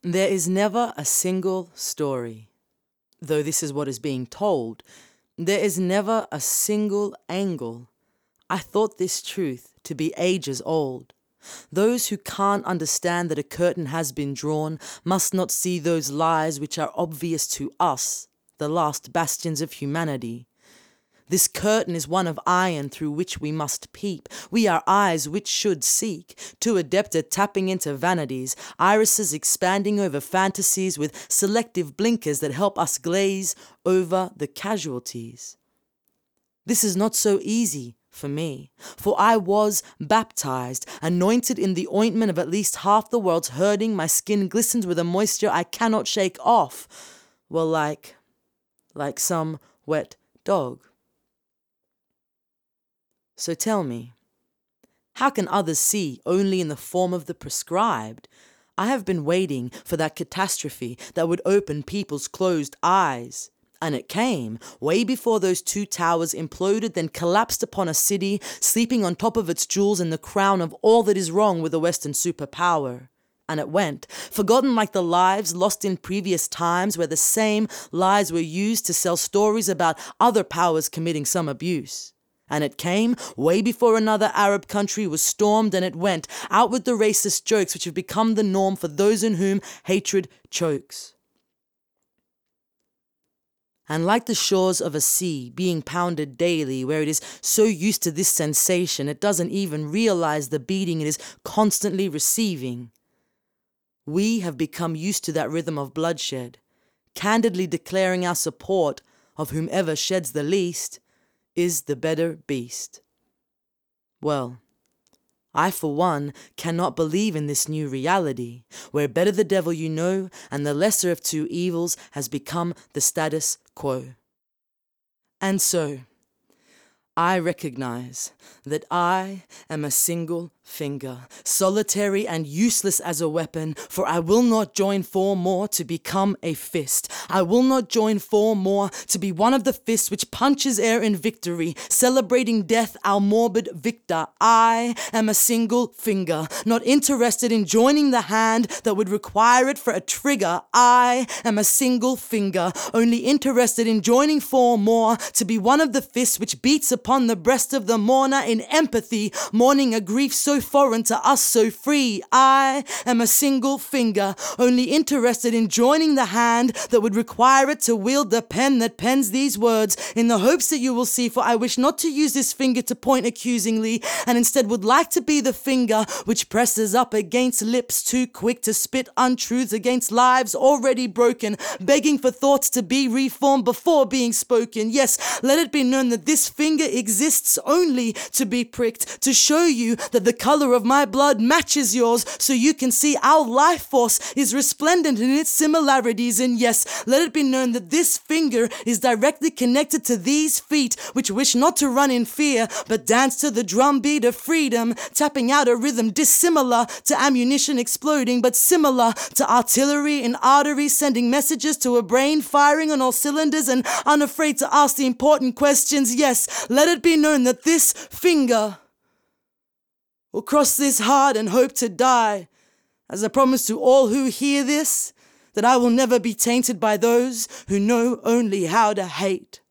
There is never a single story, though this is what is being told. There is never a single angle. I thought this truth to be ages old. Those who can't understand that a curtain has been drawn must not see those lies which are obvious to us, the last bastions of humanity. This curtain is one of iron through which we must peep. We are eyes which should seek, too adept at tapping into vanities, irises expanding over fantasies with selective blinkers that help us glaze over the casualties. This is not so easy for me, for I was baptized, anointed in the ointment of at least half the world's hurting. My skin glistens with a moisture I cannot shake off. Well, like some wet dog. So tell me, how can others see only in the form of the prescribed? I have been waiting for that catastrophe that would open people's closed eyes. And it came way before those two towers imploded, then collapsed upon a city, sleeping on top of its jewels in the crown of all that is wrong with the Western superpower. And it went, forgotten like the lives lost in previous times where the same lies were used to sell stories about other powers committing some abuse. And it came way before another Arab country was stormed, and it went out with the racist jokes which have become the norm for those in whom hatred chokes. And like the shores of a sea being pounded daily, where it is so used to this sensation it doesn't even realize the beating it is constantly receiving, we have become used to that rhythm of bloodshed, candidly declaring our support of whomever sheds the least is the better beast. Well, I for one cannot believe in this new reality, where better the devil you know and the lesser of two evils has become the status quo. And so, I recognize that I am a single finger, solitary and useless as a weapon, for I will not join four more to become a fist. I will not join four more to be one of the fists which punches air in victory, celebrating death, our morbid victor. I am a single finger, not interested in joining the hand that would require it for a trigger. I am a single finger, only interested in joining four more to be one of the fists which beats upon the breast of the mourner in empathy, mourning a grief so foreign to us, so free. I am a single finger, only interested in joining the hand that would require it to wield the pen that pens these words, in the hopes that you will see, for I wish not to use this finger to point accusingly, and instead would like to be the finger which presses up against lips too quick to spit untruths against lives already broken, begging for thoughts to be reformed before being spoken. Yes, let it be known that this finger exists only to be pricked, to show you that the color of my blood matches yours, so you can see our life force is resplendent in its similarities. And yes, let it be known that this finger is directly connected to these feet, which wish not to run in fear, but dance to the drumbeat of freedom, tapping out a rhythm dissimilar to ammunition exploding, but similar to artillery in arteries, sending messages to a brain firing on all cylinders and unafraid to ask the important questions. Yes, let it be known that this finger will cross this hard and hope to die, as a promise to all who hear this, that I will never be tainted by those who know only how to hate.